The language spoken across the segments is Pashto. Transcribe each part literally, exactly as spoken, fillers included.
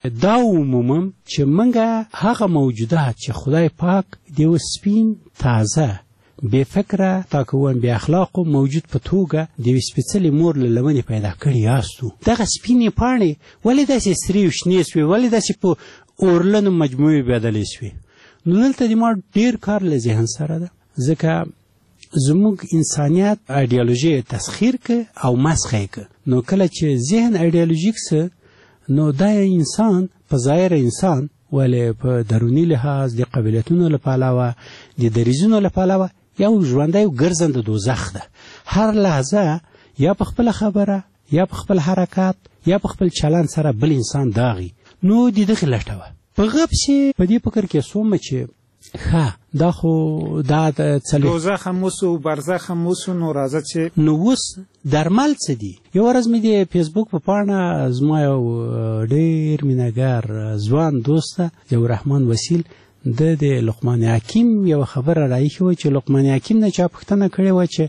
دا عمومم چې منګه هغه موجودات چې خدای پاک دیو سپین تازه بے فکره تاکوان بے اخلاقو موجود په توګه د سپېڅلې مور له لمنې پیدا کړي یاستو. دغه سپینې پاڼې ولې داسې سرې او شنې سوې، ولې داسې په اورلنو مجموعې بدلې سوې؟ نو دلته د ما ډېر کار له ذهن سره ده، ځکه زموږ انسانیت ایډیالوژي تسخیر که او مسخه که. نو کله چې ذهن ایډیالوژیک سه نو دا انسان په ظاهر انسان ولې په دروني لحاظ د قبیلتونو له پلوه د دریځونو له پلوه یو ژوندی او ګرځنده دوزخ ده. هر لحظه یا په خپله خبره یا په خپل حرکات یا په خپل چلند سره بل انسان داغي. نو د دغې لټه وه په غب چې په دې فکر کې سومه چې ښه دا خو دا د دوزخ هم اوسو برزخ هم اوسو، نو راځه چې نو اوس درمل څه دي؟ یو ورځ مې د فیسبوک په پاڼه زما یو ډېر مینهګار ځوان دوست ده ضیاءالرحمن وسیل د د لقمان حکیم یو خبره راایښې وه چې لقمان حکیم نه چا پوښتنه کړې وه چې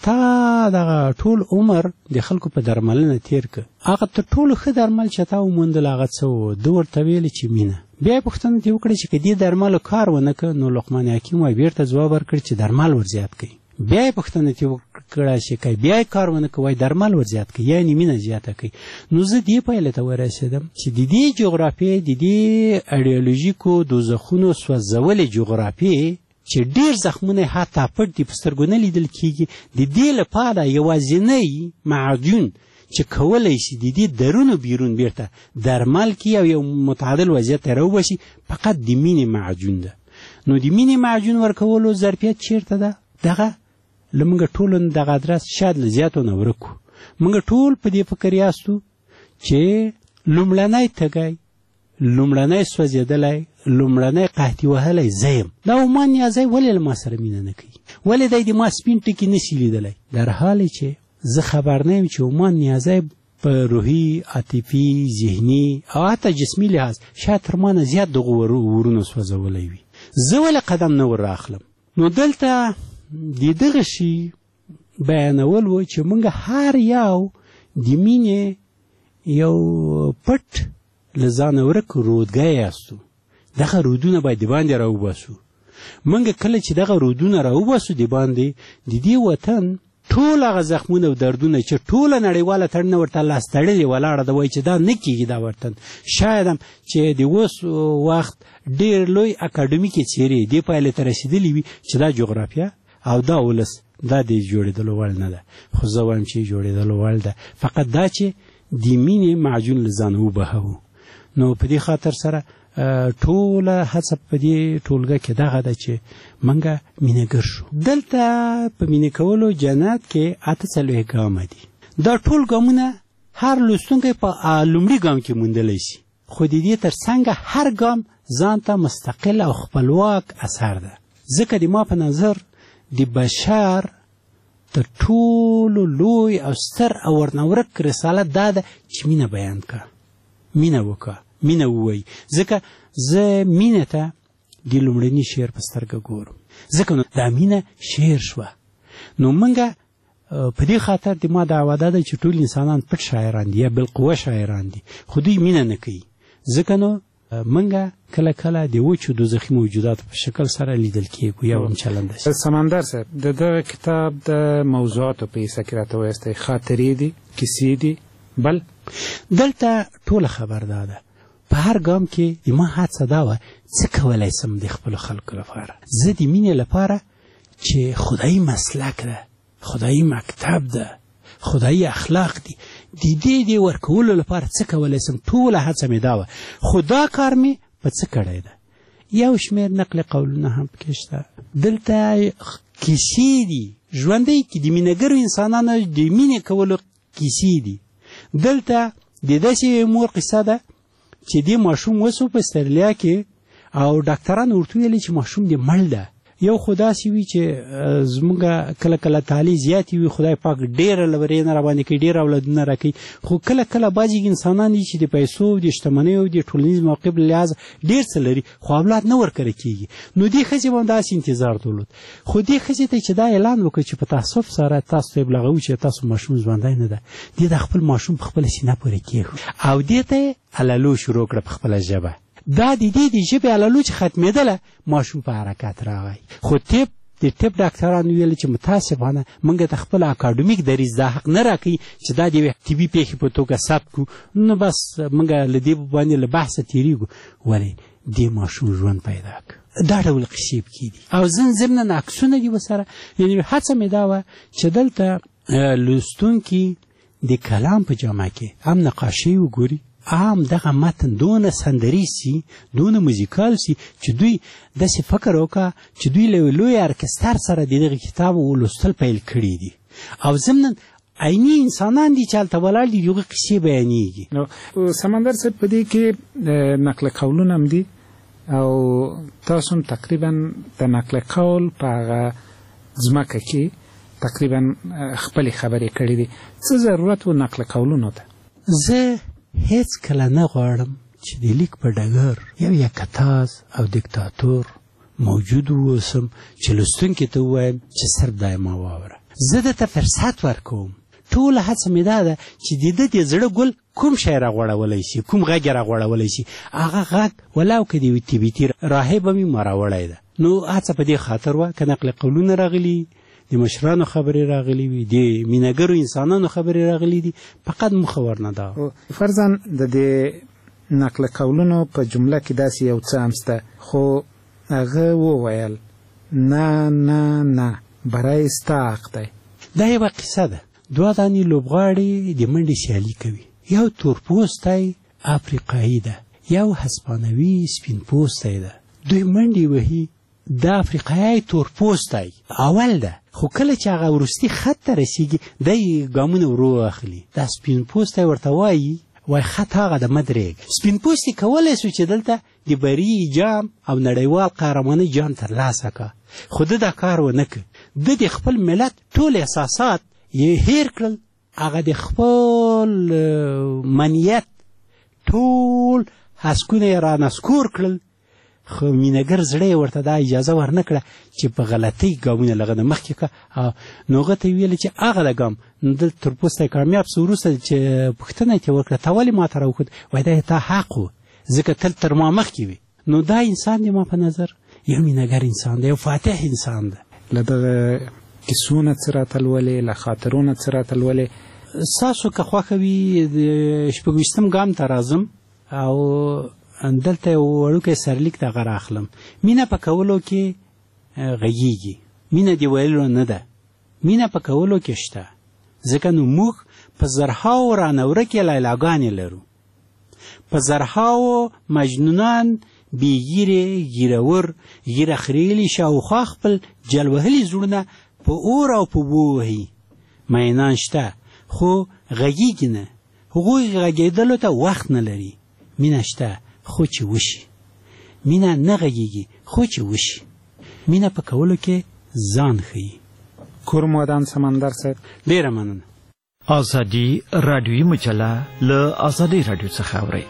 تا دغه ټول عمر د خلکو په درملنه تېر که، هغه تر ټولو ښه درمل چې تا وموندل هغه څه و؟ ده ورته ویلې چې مینه. بیا یې پوښتنه ترې وکړه چې که دې درملو کار ونه که، نو لقمان حکیم وایي بیرته ځواب ورکړ چې درمل ور زیات کوي. بیا یې پوښتنه ترې وکړه چې که بیا یې کار ونه که، وایي درمل ور زیات کوي، یعنې مینه زیاته کوي. نو زه دې پایلې ته ورسېدم چې د دې جغرافیې د دې ایډیالوژیکو دوزخونو سوځولې جغرافیې چې ډېر زخمونه یې حتی پټ دي په سترګو نه لیدل کېږي، د دې لپاره یوازینی معجون چې کولی شي د دې درونو بیرون بیرته درمل کړي او یو متعادل وضعیت ته راوباسي فقط د مینې معجون ده. نو د مینې معجون ورکولو ظرفیت چیرته ده؟ دغه له موږ ټولو دغه ادرس شاید له زیاتو نه ورک وو. موږ ټول په دې فکر یاستو چې لومړنی تږی، لومړنی سوځېدلی، لومړنی قحطي وهلی زه یم. دا عمان نیازی ولې له ما سره مینه نه کوي؟ ولې دی د ما سپین ټکي نشي لیدلی؟ در حالی چې زه خبر نه یم چې عمان نیازی په روحي، عاطفي، ذهني او حتی جسمي لحاظ شاید تر ما نه زیات دغو ورونو سوځولی وي. زه ولې قدم نه ور راخلم؟ نو دلته د دغه شي بیانول و چې موږ هر یو د مینې یو پټ له ځانه ورک رودګی یاستو. دغه رودونه باید د باندې راوباسو. موږ کله چې دغه رودونه راوباسو د باندې د دې وطن ټول هغه زخمونه او دردونه چې ټوله نړیواله تړنه ورته لاس تړلې ولاړه ده، وایي چې دا نه کېږي دا وطن. شاید هم چې د اوس وخت ډېر لوی اکاډمیکې څېرې دې پایلې ته رسېدلې وي چې دا جغرافیه او دا ولس دا د جوړېدلو وړ نه ده. خو زه وایم چې جوړېدلو وړ ده، فقط دا چې د مینې معجون له ځانه وبهوو. نو په دې خاطر سره ټوله هڅه په دې ټولګه کې دغه ده چې موږ مینهګر شو. دلته په مینې کولو جنت کې اته څلوېښت ګامه دي. دا ټول ګامونه هر لوستونکی په لومړي ګام کې موندلی شي، خو د دې تر څنګ هر ګام ځان ته مستقل او خپلواک اثر ده. ځکه د ما په نظر د بشر تر ټولو لوی او ستر او ورنورک رسالت دا ده چې مینه بیان که، مینه وکړه، مینه ووایي. ځکه زه مینه ته د لومړني شعر په سترګه ګورم، ځکه نو دا مینه شعر شوه. نو موږ په دې خاطر د ما دعوه دا ده چې ټول انسانان پټ شاعران دي یا بالقوه شاعران دي، خو دوی مینه نه کوي. ځکه نو موږ کله کله د وچو دوزخي موجوداتو په شکل سره لیدل کېږو یا هم چلند شي. سمندر صاحب، د دغه کتاب د موضوعاتو په حصه کې راته وایستئ خاطرې دي، کیسې دي، بل دلته ټوله خبر دا ده. په هر ګام کې د ما هڅه دا وه څه کولی سم د خپلو خلکو لپاره. زه د مینې لپاره چې خدایي مسلک ده، خدایي مکتب ده، خدایي اخلاق دي، د دې د ورکولو لپاره څه کولی سم، ټوله هڅه مې دا وه. خو دا کار مې په څه کړی ده؟ یو شمېر نقل قولونه هم پکې شته. دلته کیسې دي، ژوندی کې د مینهګرو انسانانو د مینې کولو کیسې دي. دلته د داسې مور قصه ده چې دې ماشوم وسو په استرالیا کې او ډاکټران ورته ویلې چې ماشوم دې مړ ده. یو خو داسې وي چې زموږ کله کله تعالی زیاتې وي، خدای پاک ډېره له ورې نه راباندې کوي، ډېر اولادونه راکوي، خو کله کله بعضې انسانان دي چې د پیسو د شتمنیو د ټولنیز موقف له لحاظه ډېر څه لري خو اولاد نه ورکره کېږي. نو دې ښځې به هم داسې انتظار درلود، خو دې ښځې ته چې دا اعلان وکړ چې په تاسف سره تاسو ته ابلاغوي چې تاسو ماشوم ژوندی نه ده، دې د خپل ماشوم په خپله سینه پورې کېښود او دې ته یې الالو شروع کړه په خپله ژبه. دا د دې د ژبې الالو چې ختمېدله ماشوم په حرکت راغی. خو طب د طب ډاکټرانو ویل چې متاسفانه موږ ته خپل اکاډمیک دریځ دا حق نه راکوي چې دا د یوې طبي پېښې په توګه ثبت کړو، نو بس موږ له دې باندې له بحثه تېرېږو. ولې دې ماشوم ژوند پیدا کړ. دا ډول قصې پکې دي او ځین ضمناً عکسونه دي ورسره. یعنې هڅه مې دا وه چې دلته لوستونکي د کلام په جامه کې هم نقاشۍ وګوري، هم دغه متن دونه سندریز سي، دونه موزیکال سي چې دوی داسې فکر وکړه چې دوی له لوی ارکستر سره د دغه کتاب ولوستل پیل کړي دي او ضمناً عیني انسانان دي چې هلته ولاړ دي، د هغوی قصې بیانېږي. نو سمندر صاحب په دې کې نقل قولونه هم دي او تاسو هم تقریبا د نقل قول په هغه ځمکه کې تقریبا خپلې خبرې کړې دي. څه ضرورت و نقل قولونو ته؟ زه هیڅ کله نه غواړم چې د لیک په ډګر یو یکتاز او دیکتاتور موجود واوسم چې لوستونکي ته ووایم چې صرف دا یې ما واوره. زه درته فرصت ورکوم. ټوله هڅه مې دا ده چې د ده د زړه ګل کوم شی راغوړولی شي، کوم غږ یې راغوړولی شي، هغه غږ ولاو که د یوې تبتي راهبه مې ما راوړی ده. نو هڅه په دې خاطر وه که نقل قولونه راغلي، د مشرانو خبرې راغلي وي، د مینهګرو انسانانو خبرې راغلي دي، فقط موخه ورنه ده. فرضاً د دې نقل قولونو په جمله کې داسې یو څه هم شته خو هغه وویل نه نه نه برای ستا حق دی. دا یوه قصه ده. دوه دانې لوبغاړي د منډې سیالي کوي، یو تورپوستی افریقایي ده، یو هسپانوي سپین پوستی ده. دوی منډې وهي، د افریقایي تورپوستی اول ده، خو کله چې هغه وروستي خط ته رسېږي دی ګامونه ورو اخلي. دا سپین پوستی ورته وایي وای خط هغه د مدرېږ. سپین پوستي کولی سو چې دلته د بري جام او نړیوال قهرمانۍ جام ترلاسه کړه، خو ده دا کار ونه کړ. ده د خپل ملت ټول احساسات یې هیر کړل، هغه د خپل منیت ټول هسکونه یې رانسکور کړل، خو مینهګر زړه یې ورته دا اجازه ورنه کړه چې په غلطۍ ګامونه له هغه نه مخکې کړه. نو هغه ته یې ویل چې هغه د ګام دلته تورپوستی کامیاب سو. وروسته چې پوښتنه یې ترې وکړه ته ولې ما ته راوښود؟ وایي دا تا حق و، ځکه تل تر ما مخکې وي. نو دا انسان دی ما په نظر یو مینهګر انسان دی، یو فاتح انسان دی. له دغه کیسو نه څه راته لولې، له خاطرو نه څه راته لولې؟ ستاسو که خوښه وي د شپږویشتم ګام ته راځم او دلته یو وړوکی سرلیک دغه راخلم. مینه په کولو کې غږیږي، مینه د ویلو نه ده، مینه په کولو کې شته، ځکه نو موږ په زرهاو رانورکې لیلاګانې لرو، په زرهاو مجنونان بېګیرې ګیرور ګیره خریلي شاوخوا خپل جلوهلي زړونه په اور او په بو وهي. مینان شته خو غږیږي نه، هغوی غږېدلو ته وخت نه لري. مینه شته خو چې وشي، مینه نه غږیږي خو چې وشي. مینه په کولو کې ځان ښیي. کوم ودان سمندر صاحب، ډېره مننه. ازادي راډیویي مجله له ازادي راډیو څخه اورئ.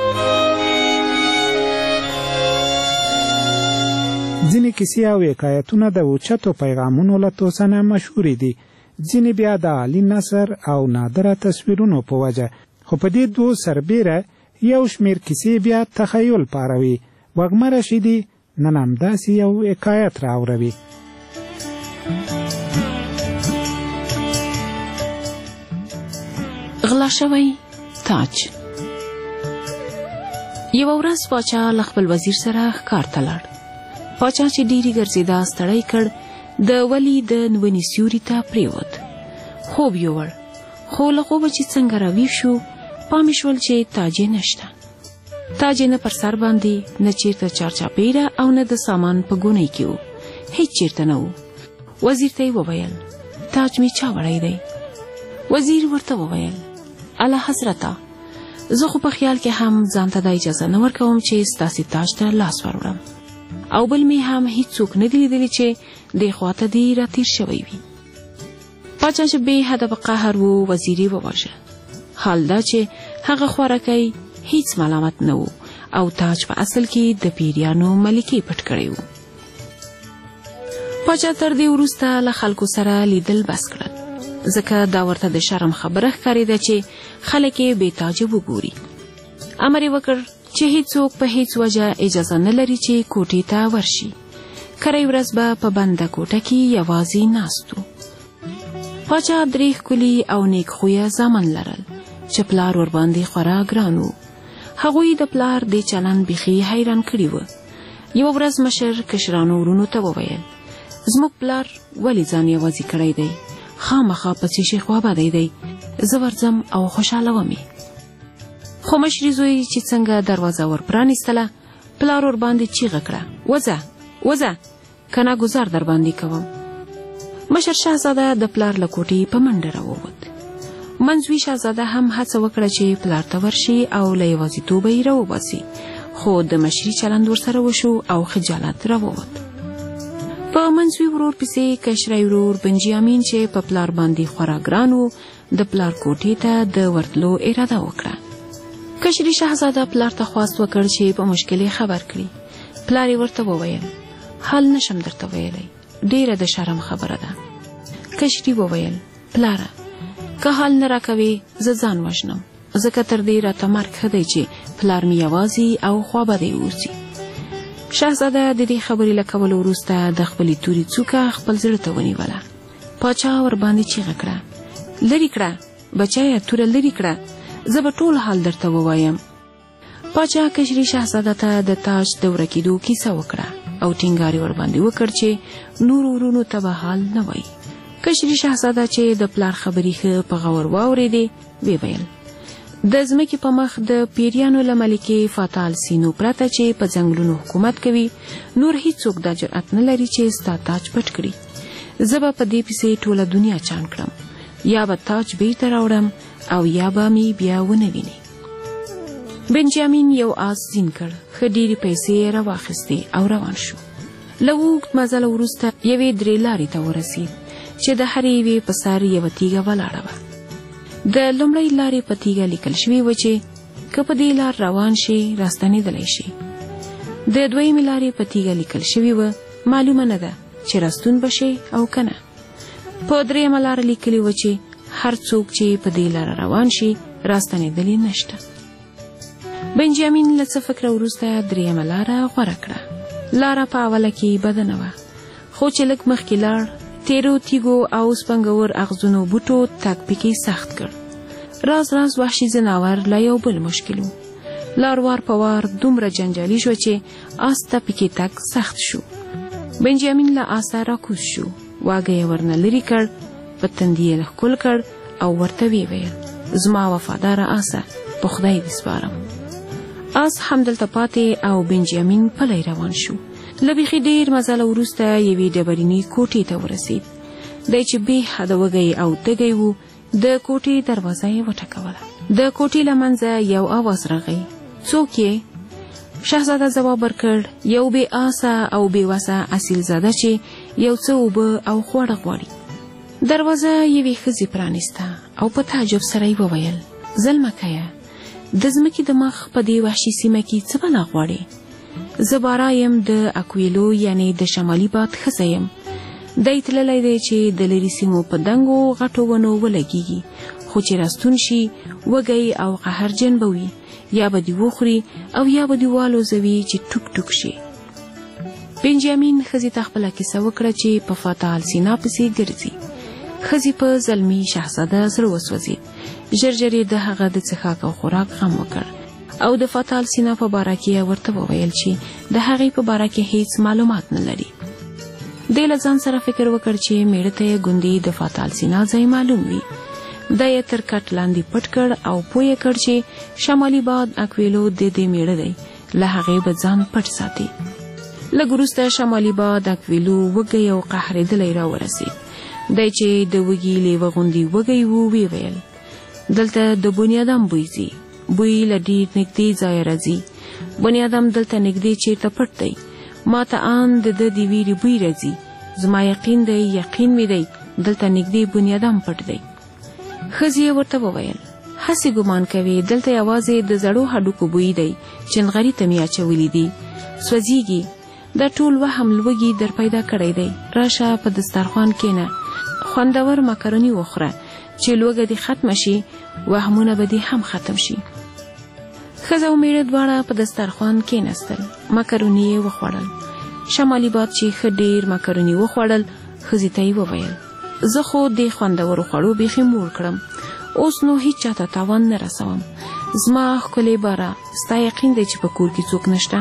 ځینې کیسې او حکایتونه د اوچتو پیغامونو له توسنه مشهورې دي، ځینې بیا د عالي نثر او نادره تصویرونو په وجه. خو په دې دوو سربیره یو شمیر کیسې بیا تخیل پاروي. وږمه رشیدي نن همداسې یو حکایت راوروي. غلا شوی تاج. یوه ورځ پاچا له خپل وزیر سره ښکار ته لاړ. پاچا چې ډیرې ګرځېدا ستړی کړ، د ولي د ونې سیوري ته پرېوت. خوب یووړ، خو له خوبه چې څنګه راویښ شو پام یې شول چې تاج یې نشته. تاج یې نه پر سر باندې، نه چېرته چارچاپېره او نه د سامان په ګونۍ کې و، هېڅ چېرته نه و. وزیر ته یې وویل تاج مې چا وړی دی؟ وزیر ورته وویل اعلی حضرته، زه خو په خیال کې هم ځان ته دا اجازه نه ورکوم چې ستاسې تاج ته لاس وروړم. او بل می هم هیڅوک نه دی لیدلی چې د خواته دی راتیر شوی وي. پاچا چې به حد په قهر وو وزیری وواژه. حال دا چې هغه خوارکی هیڅ ملامت نه وو او تاج په اصل کې د پیریانو ملکی پټ کړی وو. پاچا تر دې وروسته له خلکو سره لیدل بس کړل، ځکه دا ورته د شرم خبره ښکارېده چې خلک یې بې تاجه وګوري. امر یې وکړ چې هیڅوک په هیڅ وجه اجازه نه لري چې کوټې ته ورشي. کری ورځ به په بنده کوټه کې یوازې ناست و. پاچا درې ښکلي او نیک خویه زامن لرل چې پلار ورباندې خورا ګران و. هغوی د پلار د چلند بیخي حیران کړي و. یوه ورځ مشر کشرانو ورونو ته وویل: زموږ پلار ولې ځان یوازې کړی دی؟ خامخا پسې شي خوابدی دی، زه ورځم او خوشحاله ومې. خو مشري زوی چې څنګه دروازه ور پرانیستله، پلار ورباندې چیغه کړه: وځه وځه، که نه ګزار در باندې کوم. مشر شهزاده د پلار له کوټې په منډه راووت. منځوي شهزاده هم هڅه وکړه چې پلار ته ورشي او له یوازیتوبه یې راوباسي، خو د مشري چلند ورسره وشو او خجالت راووت. په منځوي ورور پسې کشری ورور بنجامین چې په پلار باندې خورا ګران و، د پلار کوټې ته د ورتلو اراده وکړه. کشري شهزاده پلار ته خواست وکړ چې په مشکل خبر کړي. پلار یې ورته وویل: حال نشم درته ویلی، ډیره د شرم خبره ده. کشري وویل: پلاره، که حال نه راکوي زه ځان وژنم، ځکه تر دې راته مرګ ښه دی چې پلار مې یوازې او خوابدی اوسي. شهزاده د دې خبرې له کولو وروسته د خپلې تورې څوکه خپل زړه ته ونیوله. پاچا ورباندې چیغه کړه: لرې کړه بچیه، توره لرې کړه، زه به ټول حال درته ووایم. پاچا کشري شهزاده ته د تاج د ورکېدو کیسه وکړه او ټینګار یې ورباندې وکړ چې نورو ورونو ته به حال نه وایي. کشري شهزاده چې د پلار خبرې ښه په غور واورېدې، ویې ویل: د ځمکې په مخ د پیریانو له ملکې فاتال سینو پرته چې په ځنګلونو حکومت کوي، نور هیڅوک دا جرأت نه لري چې ستا تاج پټ کړي. زه به په دې پسې ټوله دنیا چاڼ کړم، یا به تاج بیرته راوړم او یا به مې بیا ونه ویني. بنجامین یو آس زین کړ، ښه ډېرې پیسې یې راواخیستې او روان شو. له اوږد مزله وروسته یوې درې لارې ته ورسېد چې د هرې یوې په سر یوه تیږه ولاړه وه. د لومړۍ لارې په تیږه لیکل شوي و چې که په دې لار روان شي راستنېدلی شي. د دویمې لارې په تیږه لیکل شوي و معلومه نه ده چې راستون به شي او که نه. په درېیمه لاره لیکلي و چې هر څوک چې په دې لاره روان شي راستنېدلی نشته. بنجامین له څه فکره وروسته درېیمه لاره غوره کړه. لاره په اوله کې بده نه وه، خو چې لږ مخکې لاړ، تیرو تیږو او سپنګور اغزونو بوټو تګ پکې سخت کړ. راز راز وحشي ځناور لا یو بل مشکل و. لار وار په وار دومره جنجالي شو چې آس ته پکې تګ سخت شو. بنجامین له آسه راکوز شو، واګه یې ورنه لرې کړ، په تندي یې ښکل کړ او ورته ویې ویل: زما وفاداره آسه، په خدای دې سپارم. آس همدلته پاتې او بنجامین پلی روان شو. له بیخي ډېر مزله وروسته یوې ډبرینې کوټې ته ورسېد. دی چې بې حده وږی او تږی و، د کوټې دروازه یې وټکوله. د کوټې له منځه یو اواز راغی: څوک یې؟ شهزاده ځواب ورکړ: یو بې آسه او بې وسه اصیل زاده چې یو څه اوبه او خواړه غواړي. دروازه یوې ښځې پرانیسته او په تعجب سره یې وویل: زلمکیه، د ځمکې د مخ په دې وحشي سیمه کې څه بلا غواړې؟ زه بارا یم د اکویلو یعنی د شمالي باد ښځه یم. دی تللی دی چې د لرې سیمو په دنګو غټو ونو ولګېږي، خو چې راستون شي وږی او قهرجن به وي، یا به دې وخوري او یا به دې والوزوي چې ټوک ټوک شي. بنجامین ښځې ته خپله کیسه وکړه چې په فاتال سینا پسې ګرځي. ښځې په زلمي شهزاده زړه وسوځېد. ژر ژر یې د هغه د څښاک او خوراک غم وکړ او د فاتال سینا په باره کې ورته وویل چې د هغې په باره کې هیڅ معلومات نه لري. دی له ځان سره فکر وکړ چې میړه ته یې ګوندې د فاتال سینا ځای معلوم وي. دا یې تر کټ لاندې پټ کړ او پوه یې کړ چې شمالي باد اکویلو د دې میړه دی، له هغې به ځان پټ ساتي. لږ وروسته شمالي باد اکویلو وږی او قهرېدلی راورسېد. دی چې د وږي لیوه غوندې وږی و، ویې ویل: دلته د بنیادم بوی ځي، بوی له ډېر نږدې ځایه راځي. بنیادم دلته نږدې چېرته پټ دی، ما ته آن د ده د ویرې بوی راځي. زما یقین دی یقین مې دی دلته نږدې بنیادم پټ دی. ښځې ورته وویل هسې ګمان کوي دلته یوازې د زړو هډوکو بوی دی، چنغري ته مې اچولی دي، سوځېږي. دا ټول وهم لوږي در پیدا کړی دی. راشه په دسترخوان کښېنه، خوندور مکروني وخوره چې لوږه دې ختمه شي، وهمونه به دې هم ختم شي. ښځه او میړه دواړه په دسترخوان کېناستل، مکروني یې وخوړل. شمالي باد چې ښه ډېر مکروني وخوړل، ښځې ته یې وویل زه خو دې خوندورو خوړو بیخي موړ کړم، اوس نو هیڅ چاته تاوان نه رسوم. زما ښکلې باره، ستا یقین دی چې په کور کې څوک نشته؟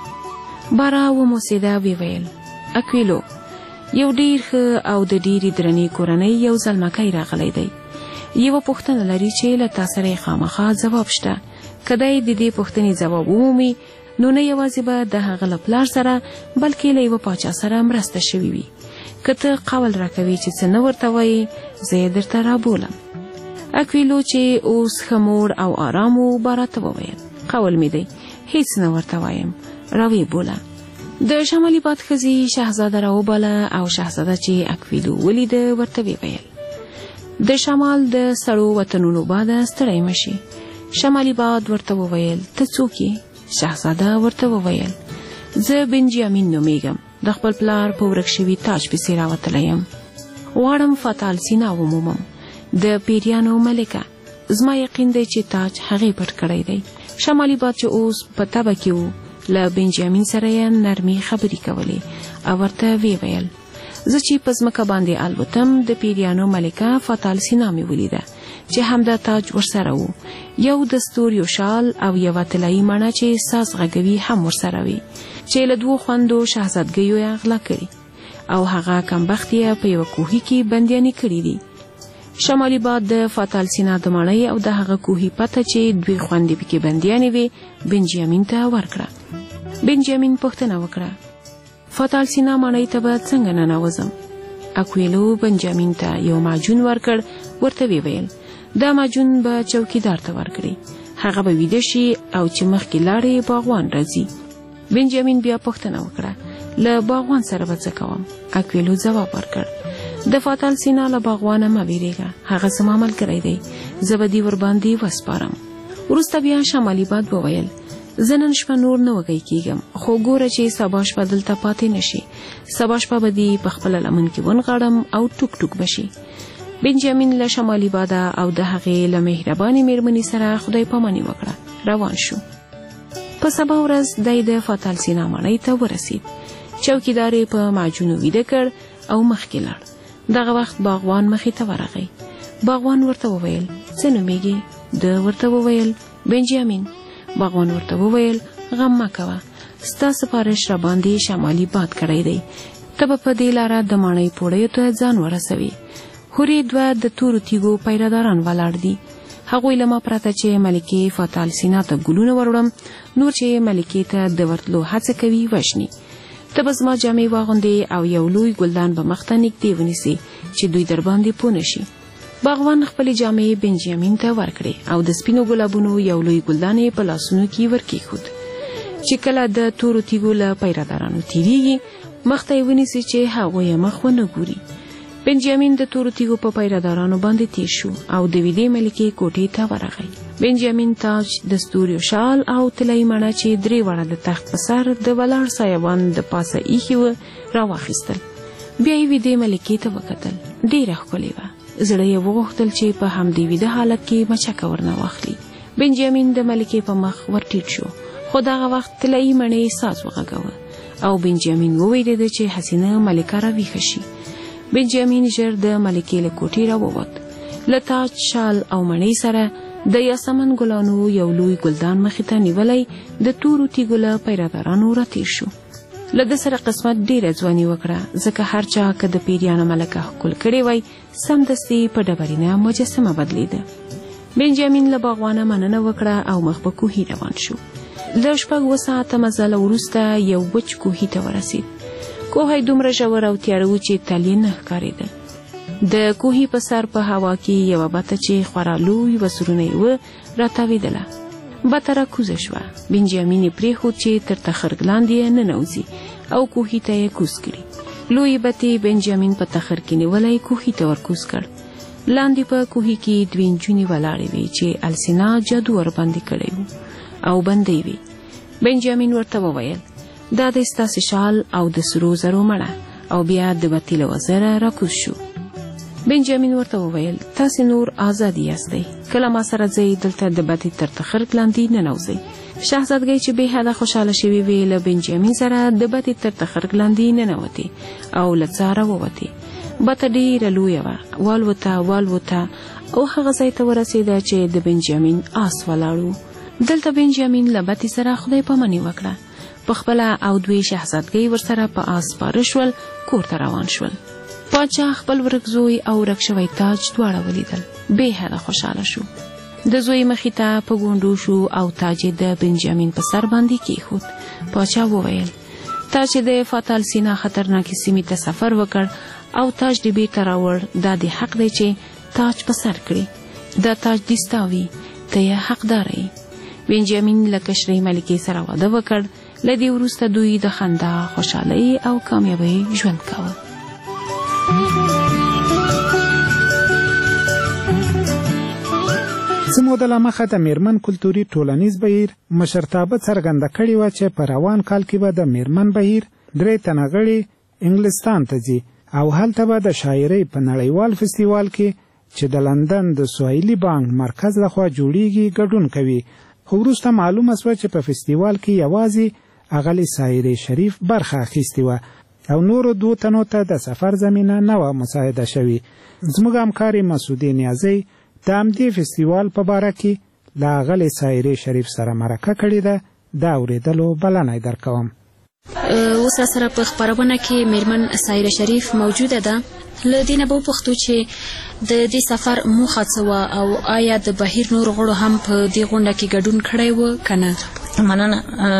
باره وموسېده، ویې ویل اکویلو یو ډېر ښه او د ډېرې درنې کورنۍ یو زلمکی راغلی دی. یوه پوښتنه لري چې له تا سره یې خامخا ځواب شته. که دی د دې پوښتنې ځواب ومومي نو نه یوازې به د هغه له پلار سره بلکې له یوه پاچا سره مرسته شوې وي. که ته قول راکوي چې څه نه ورته وایې زه یې درته رابولم. اکویلو چې اوس ښه موړ او آرام و باره ته وویل قول مې دی هیڅ نه ورته وایم، راویې بوله. د شمالي باد ښځې شهزاده راوباله او شهزاده چې اکویلو ولیده ورته ویې ویل د شمال د سړو وطنونو باده ستړی مشي. شمالي باد ورته وویل ته څوک یې؟ شهزاده ورته وویل زه بنجامین نومیږم، د خپل پلار په ورک شوي تاج پسې راوتلی یم. غواړم فاتال سینا ومومم، د پیریانو ملکه. زما یقین دی چې تاج هغې پټ کړی دی. شمالي باد چې اوس په تبه کې و له بنجامین سره یې نرمي خبرې کولې او ورته ویې ویل زه چې په ځمکه باندې الوتم د پیریانو ملکه فاتال سینا مې ولیده چې همدا تاج ورسره و، یو د ستوریو شال او یوه طلایي مڼه چې ساز غږوي هم ورسره وي چې له دوو خوندو شهزادګیو یې غلا کړي او هغه کمبخت یې په یوه کوهي کې بندیانې کړي دي. شمالي باد د فاتال سینا د مړۍ او د هغه کوهي پته چې دوی خوندې پکې بندیانې وي بنجامین ته ورکړه. بنجامین پوښتنه وکړه فاتال سینا مړۍ ته به څنګه ننوځم؟ اکویلو بنجامین ته یو معجون ورکړ، ورته ویې ویل دا معجون به چوکیدار ته ورکړي، هغه به ویده شي او چې مخکې لاړې باغوان راځي. بنجامین بیا پوښتنه وکړه له باغوان سره به څه کوم؟ اکویلو ځواب ورکړ د فاتال سینا له باغوانه مه ویرېږه، هغه زما ملګری دی، زه به دې ورباندې وسپارم. وروسته بیا شمالي باد وویل زه نن شپه نور نه وږی کېږم، خو ګوره چې سبا شپه دلته پاتې نشي، سبا شپه به دې په خپله لمن کې ونغاړم او ټوک ټوک بشي. بنجامین له شمالي باده او د هغې له مهربانې مېرمنې سره خدای پاماني وکړه، روان شو. په سبا ورځ دی د فاتال سینا ماڼۍ ته ورسید. چوکیدار یې په معجونو ویده کړ او مخکې لاړ. دغه وخت باغوان مخې ته ورغی. باغوان ورته وویل څه نومیږي؟ ده ورته وویل بنجامین. باغوان ورته وویل غم مه کوه، ستا سپارش را باندې شمالي باد کړی دی، ته به په دې لاره د ماڼۍ پوړیو ته ځان ورسوي. هورې دوه د تورو تیږو پیراداران ولاړ دي، هغوی له ما پرته چې ملکې فاتال سینا ته ګلونه وروړم، نور چې ملکې ته د ورتلو هڅه کوي وژني. ته به زما جامې واغوندې او یو لوی ګلدان به مخ ته نږدې ونیسي چې دوی در باندې پوه نشي. باغوان خپلې جامې بنجامین ته ورکړې او د سپینو ګلابونو یو لوی ګلدان یې په لاسونو کې ورکېښود چې کله د تورو تیږو له پیرادارانو تېرېږي مخ ته یې ونیسي چې هغوی یې مخ ونه ګوري. بنجامین د تورو تیږو په پیرادارانو باندې تیر شو او د ویدې ملکې کوټې ته ورغی. بنجامین تاج د ستوریو شال او طلایي مڼه چې درې واړه د تخت په سر د ولاړ سایبان د پاسه ایښي وه راواخیستل. بیا یې ویدې ملکې ته وکتل، ډېره ښکلې وه. زړه یې وغوښتل چې په همدې ویده حالت کې مچکه ورنه واخلي. بنجامین د ملکې په مخ ورټیټ شو، خو دغه وخت طلایي مڼې ساز وغږوه او بنجامین وویرېده چې حسینه ملکه راویښه شي. بنجامین ژر د ملکې له کوټې راووت. له تاج، شال او مڼې سره د یاسمن ګلانو یو لوی ګلدان مخې ته نیولی د تورو تیږو له پیرادارانو راتېر شو. له ده سره قسمت ډېره ځواني وکړه، ځکه هر چا که د پیریانو ملکه ښکل کړې وی سمدستي په ډبرینه مجسمه بدلېده. بنجامین له باغوانه مننه وکړه او مخ په کوهي روان شو. له شپږ اوه ساعته مزله وروسته یو وچ کوهي ته ورسید. کوهی دومره ژور او تیاره و چې تل یې نه ښکارېده. د کوهي په سر په هوا کې یوه بته چې خورا لوی وزرونه یې وه راتاوېدله. بته راکوزه شوه. بنجامین یې پرېښود چې تر تخرګ لاندې یې ننوځي او کوهي ته یې کوز کړي. لوی بتې بنجامین په تخر کې نیولای کوهي ته ورکوز کړ. لاندې په کوهي کې دوې نجونې ولاړې وې چې السینا جادو ور باندې کړی و او بندې وې. بنجامین ورته وویل دا د ستاسې شال او د سرو زرو مړه او بیا د بتې له وزره راکوز شو. بنجامین ورته وویل تاسې نور آزاد یاستئ، کله ما سره ځئ دلته د بتې تر تخر لاندې ننوځئ. شهزادګۍ چې بې حده خوشحاله شوې وې له بنجامین سره د بتې تر تخر لاندې ننوتې او له څاره ووتې. بته ډېره لویه وه، والوته والوته او هغه ځای ته ورسېده چې د بنجامین آس ولاړ و. دلته بنجامین له بتې سره خدای پاماني وکړه. پخپله او دوی شهزادګۍ ورسره په آس سپاره شول، کور ته روان شول. پاچا خپل ورک زوی او ورک شوی تاج دواړه ولیدل، بې حده خوشحاله شو. د زوی مخې ته په ګونډو شو او تاج د بنجامین په سر باندې کېښود. پاچا وویل تا چې د فاتال سینا خطرناکې سیمې ته سفر وکړ او تاج دې بیرته راوړ، دا د حق دی چې تاج په سر کړي. دا تاج دې ستا وي، ته یې حقدار یې. بنجامین له کشرۍ ملکې سره واده وکړ. له دې وروسته دوی د خندا، خوشحالۍ او کامیابۍ ژوند کاوه. څه موده له مخه د میرمن کلتوري ټولنیز بهیر مشرتابه څرګنده کړې وه چې په روان کال کې به د میرمن بهیر درې تنه غړي انګلستان ته ځي او هلته به د شاعرۍ په نړیوال فستیوال کې چې د لندن د سوایلي بانک مرکز لخوا جوړیږي ګډون کوي. خو وروسته معلومه سوه چې په فستیوال کې یوازې اغلې سایرې شریف برخه اخیستې وه او نورو دوو تنو ته د سفر زمینه نه وه مساعده شوې. زموږ همکارې مسعودې نیازۍ د همدې فستیوال په باره کې له اغلې سایرې شریف سره مرکه کړې ده. د اورېدلو بلنه یې درکوم. اوس سره په خپرونه کې میرمن سایره شریف موجوده ده. له دې نه به وپوښتو چې د دې سفر موخه څه وه او آیا د بهیر نور غړو هم په دې غونډه کې ګډون کړی و که نه؟ مننه.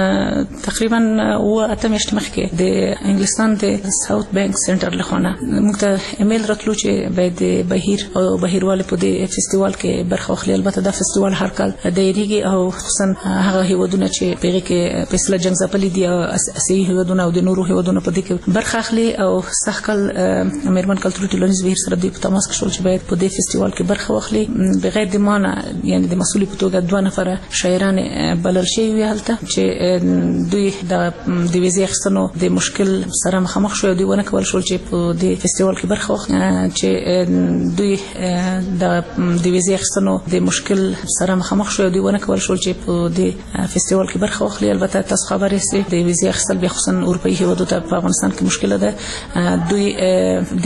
تقریبا اوه اته میاشتې مخکې د انګلستان د ساوث بانک سنټر له خوا نه موږ ته ایمیل راتلو چې باید د بهیر او بهیروالې په دې فستیوال کې برخه واخلي. البته دا فستیوال هر کال دایریږي او خصوصا هغه هیوادونه چې په هغې کې فیصله جنګ ځپلي دي او اسیایي هیوادونه او د نورو هیوادونو په دې کې برخه اخلي. او سږ کال میرمن کلتوري ټولنیز بهیر سره دوی په تماس کې شول چې باید په دې فستیوال کې برخه واخلي. بغیر د ما نه یعنې د مسؤلې په توګه دوه نفره شاعران بلل شوي هلته چې دوی د د ویزې اخیستنو د مشکل سره مخامخ شو. دوی ونه کول شول چې په دې فستیوال کې برخه واخلي، چې دوی د د ویزې اخیستنو د مشکل سره مخامخ شو. دوی ونه کول شول چې په دې فستیوال کې برخه واخلي. البته تاسو خبر یاست د ویزې اخیستل بیا خصوصا اروپایي هیوادو ته په افغانستان کې مشکله ده. دوی د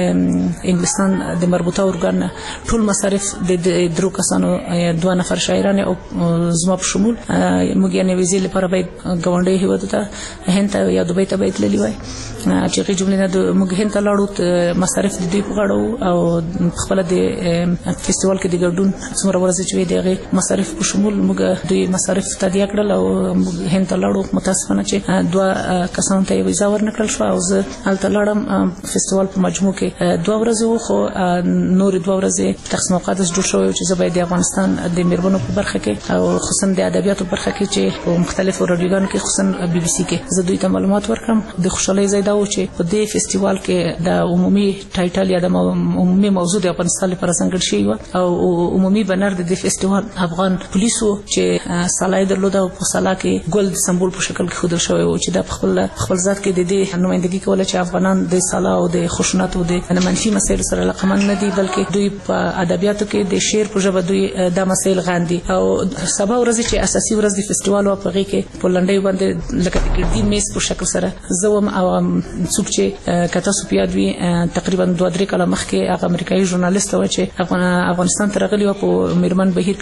انګلستان د مربوطه ارګان ټول مصارف د درو کسانو دوه نفر شاعران او زما په شمول موږ یعنې ویزې لپاره باید ګاونډیو هیوادو ته هند ته یا دوبۍ ته باید تللي وای، چې هغې جملې نه موږ هند ته لاړو. مصارف د دوی په غاړه وو او خپله د فستیوال کې د ګډون څومره ورځې چې وې د هغې مصارف په شمول موږ دوی مصارف تادیه کړل او موږ هند ته لاړو. متاسفانه چې دوه کسانو ته یې ویزا ورنه کړل شوه او زه هلته لاړم. فستیوال په مجموع کې دوه ورځې وو، خو نورې دوه ورځې تقسیم اوقاتس جوړ شوی چې زه باید د افغانستان د میرمنو په برخه کې او خصوصا د ادبیاتو برخه کې چې په مختلفو راډیوګانو کې خصوصا بي بي سي کې زه دوی ته معلومات ورکړم. د خوشحالۍ ځای دا و چې په دې فستیوال کې د عمومي ټایټل یا د عمومي موضوع د افغانستان لپاره ځانګړې شوې وه او عمومي بنر د دې فستیوال افغان پولیسو چې ساله یې درلوده او په ساله کې ګل د سمبول په شکل کې ښودل شوی و چې دا په خپل خپل ذات کې د دې نمایندګي کوله چې افغانان د ساله او د خشونت او د منفي مسایلو سره علاقمند نه دي، بلکې دوی په ادبیاتو کې د شعر په ژبه دوی دا مسایل غاندي. او سبا ورځ چې اساسي ورځ د فستیوال وه په هغې کې په لنډیو باندې لکه د ګردي میز په شکل سره زه وم او څوک چې که تاسو په یاد وي تقریبا دوه درې کاله مخکې هغه امریکایي ژورنالست وه چې افغانستان ته راغلې وه، په میرمن بهیر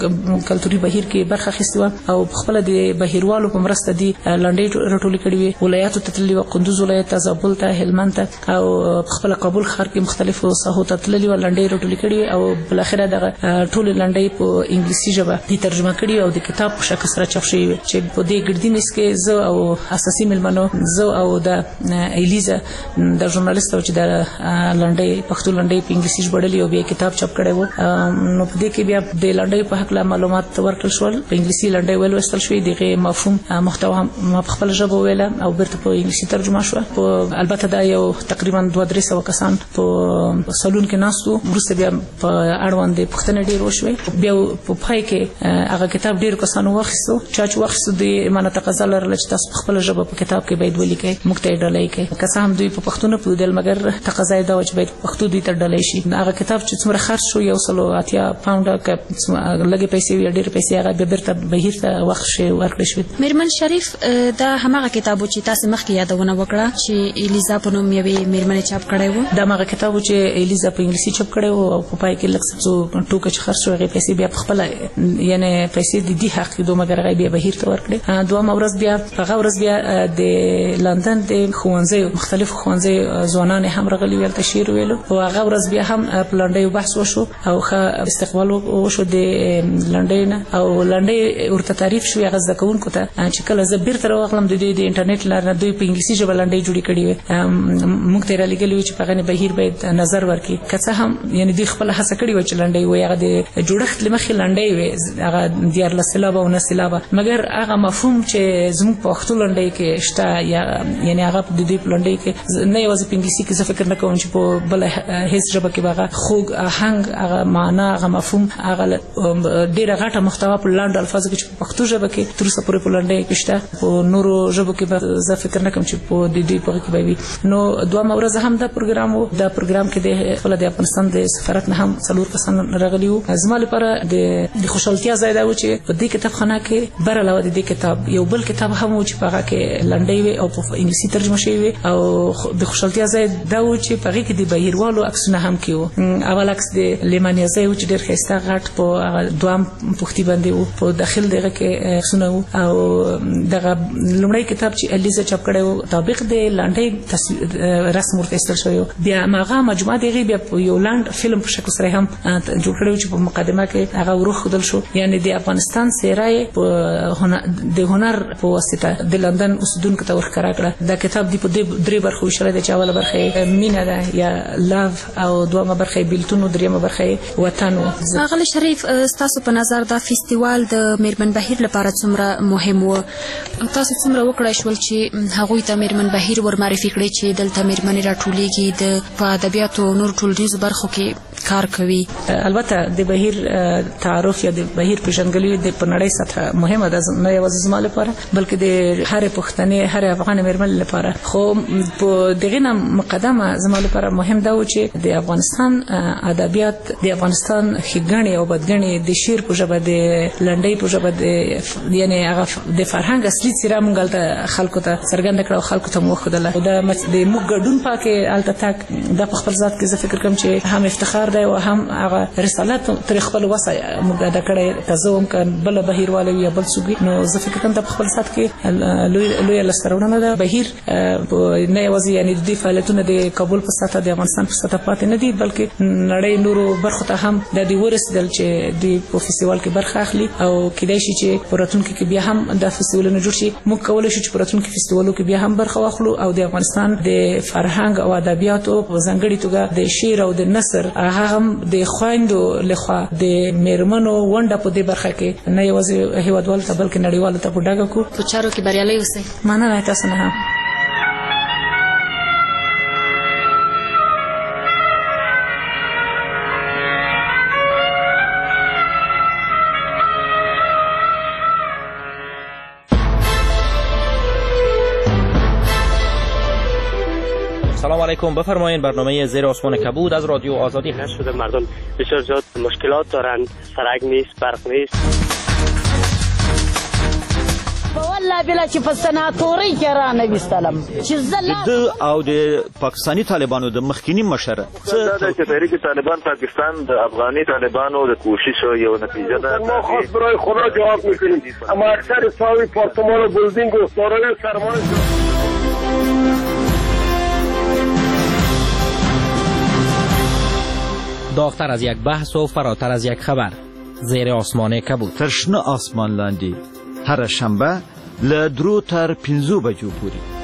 کلتوري بهیر کې برخه اخیستې وه او خپله د بهیروالو په مرسته دې لنډۍ راټولې کړې وې. ولایاتو ته تللې وه، قندوز ولایت ته، زابل ته، هلمند ته او خپله کابل ښار کې مختلفو ساحو ته تللې وه، لنډۍ راټولې کړې وې او بالاخره دغه ټولې لنډۍ په انګلیسي ژبه دې ترجمه کړي او د کتاب په شکل سره چاپ شوی چې په دې ګردینس کې زه او اساسي ملمنو زه او د الیزا د ژورنالیست او چې د لنډۍ پښتو لنډۍ په انګلیسي ژباړلې او بیا کتاب چاپ کړی و. نو په دې کې بیا د لنډۍ په حق له معلومات ورکړل شول. په انګلیسي لنډۍ ولوستل شوې، دغه مفهوم محتوا ما په خپل ژبه ویله او بیرته په انګلیسي ترجمه شو. البته دا یو تقریبا دوه درې سوه کسان په سالون کې ناست وو. وروسته بیا په اړوند پوښتنې ډېر وشوې. بیا په پای کې هغه کتاب ډېر کسانو واخیستو. چا چې واخیستو د مانه تقاضا لرله چې تاسو په خپل ژبه په کتاب کې باید ولیکئ، موږ ته یې ډالۍ کړئ. که څه هم دوی په پښتو نه پوهېدل مګر تقاضا یې دا وه چې باید په پښتو دوی ته ډالۍ شي. هغه کتاب چې څومره خرڅ شو یو سلو اتیا پاونډه که لږې پیسې وي یا ډېرې پیسې هغه بیا بیرته بهیر ته وخت شوې ورکړې شوې. میرمن شریف دا هماغه کتاب چې تاسو مخکې یادونه وکړه چې الیزا په نوم یوې میرمنې چاپ کړی و. دا هغه کتاب چې الیزا په انګلیسي چاپ کړی و او په پای کې لږ څه ټوکه چې خرڅ شو هغې پیسې بیا په خپله یعنې پیسې د دې حق کېدو مګر هغه بیا بهیر ته ورکړې. دوهمه ورځ بیا هغه ورځ بیا د لندن د ښوونځیو مختلفو ښوونځیو ځوانان هم راغلي وو، هلته شعر ویلو او هغه ورځ بیا هم په لنډیو بحث وشو او ښه استقبال وشو د لنډۍ نه او لنډۍ ورته تعریف شوې هغه زده کوونکو ته چې کله زه بیرته راغلم د دوی د انټرنیټ لارې نه دوی په انګلیسي ژبه لنډۍ جوړې کړې وې. موږ ته یې رالیږلي وو چې په هغې بهیر باید نظر ورکړي. که څه هم یعنې دوی خپله هڅه کړې وه چې لنډۍ وایي، هغه د جوړښت له مخې لنډۍ وې، هغه دیارلس سېلابه او نه سېلابه، مګر هغه مفهوم چې زموږ په پښتو لنډۍ کې شته یا یعنې هغه د دوی په لنډۍ کې نه یوازې په انګلیسي کې زه فکر نه کوم چې په بله هېڅ ژبه کې به هغه خوږ آهنګ هغه معنا هغه مفهوم هغه ډېره غټه محتوا په لاندو الفاظو کې چې په پښتو ژبه کې تر اوسه پورې په لنډۍ کې شته، په نورو ژبو کې به زه فکر نه کوم چې په د دوی په هغه کې به وي. نو دوهمه ورځ هم دا پروګرام و. دا پروګرام کې د خپله د افغانستان د سفارت نه هم څلور کسان راغلي وو. زما لپاره د خوشحالتیا ځای دا و چې په دې کتابخانه کې بر علاوه د دې کتاب یو بل کتاب هم و چې په هغه کې لنډۍ وې او په انګلیسي ترجمه شوې وې او د خوشحالتیا ځای دا و چې په هغې کې د بهیروالو عکسونه هم کې وو. اول عکس د لیمانیا ځای و چې ډېر ښایسته غټ په دوام پوښتي باندې و، په داخل دغه کې عکسونه وو او دغه لومړی کتاب چې الیزا چاپ کړی و طابق د لنډۍ رسم ورته ایستل شوی و. بیا هماغه مجموعه د هغې بیا په یو لنډ فلم په شکل سره هم جوړ کړی و چې په مقدمه کې هغه وروښودل شو. یعنې د افغانستان څېره یې د هنر په واسطه د لندن اوسېدونکو ته ورښکاره کړه. دا کتاب دی په درې برخو ویشلی دی چې اوله برخه یې مینه ده یا لاو او دویمه برخه یې بیلتون و، دریمه برخه یې وطن و. ښاغلی شریف، ستاسو په نظر دا فستیوال د میرمن بهیر لپاره څومره مهم و؟ تاسو څومره وکړی شول چې هغوی ته میرمن بهیر ورمعرفي کړئ چې دلته میرمنې راټولیږي د په ادبیاتو او نورو ټولنیزو برخو کې کار کوي؟ البته د بهیر تعارف یا د بهیر پیژندګلوي د په نړۍ سطحه مهمه ده، نه یوازې زما لپاره بلکې د هرې پښتنې هرې افغانې میرمنې لپاره. خو په دغې نه مقدمه زما لپاره مهم دا و چې د افغانستان ادبیات د افغانستان ښېګڼې او بدګڼې د شعر په ژبه د لنډۍ په ژبه د یعنې هغه د فرهنګ اصلي څېره موږ هلته خلکو ته څرګنده کړه او خلکو ته مو وښودله. دا د موږ ګډون پاکې هلته تګ دا په خپل ذات کې زه فکر کوم چې هم افتخار دی او هم هغه رسالت ترې خپل وسه موږ ادا کړی. که زه هم که بله بهیرواله وي یا بل څوک وي نو زه فکر کوم دا په خپل ذات کې لویه لاسته راوړنه ده. بهیر نه یوازې یعنې د دوی فعالیتونه د کابل په سطحه د افغانستان په سطحه پاتې نه دي بلکې نړۍ نورو برخو ته هم دا دوی ورسېدل چې دوی په فستیوال کې برخه اخلي او کیدای شي چې په راتلونکي کې بیا هم دا فستیوالونه جوړ شي. موږ کولی شو چې په راتلونکي فستیوالو کې بیا هم برخه واخلو او د افغانستان د فرهنګ او ادبیاتو په ځانګړې توګه د شعر او د نثر هغه هم د خویندو لخوا د میرمنو ونډه په دې برخه کې نه یوازې هېوادوالو ته بلکې نړیوالو ته په ډاګه کړو. په چارو کې بریالۍ اوسئ. مننه تاسو نه هم. سلام علیکم، بفرمایید. برنامه زیر آسمان کبود از رادیو آزادی هست. شده مردم بسیار زیاد مشکلات دارند، سرک نیست، برق نیست. والله بلا چې په سناتورۍ کې را نویستلم چې د او د پاکستاني طالبانو د مخکینی مشر دا چې تحریک طالبان پاکستان د افغاني طالبانو د کوشش یو نتیجه ده. ما خاص برای خدا جواب میکنیم اما اکثر ساوی پارتمان و بلدینگ و سارای سرمان داغتر از یک بحث و فراتر از یک خبر. زیر آسمان کبود. تشنه آسمان لاندی هر شنبه له درو تر پنځو بجو پورې.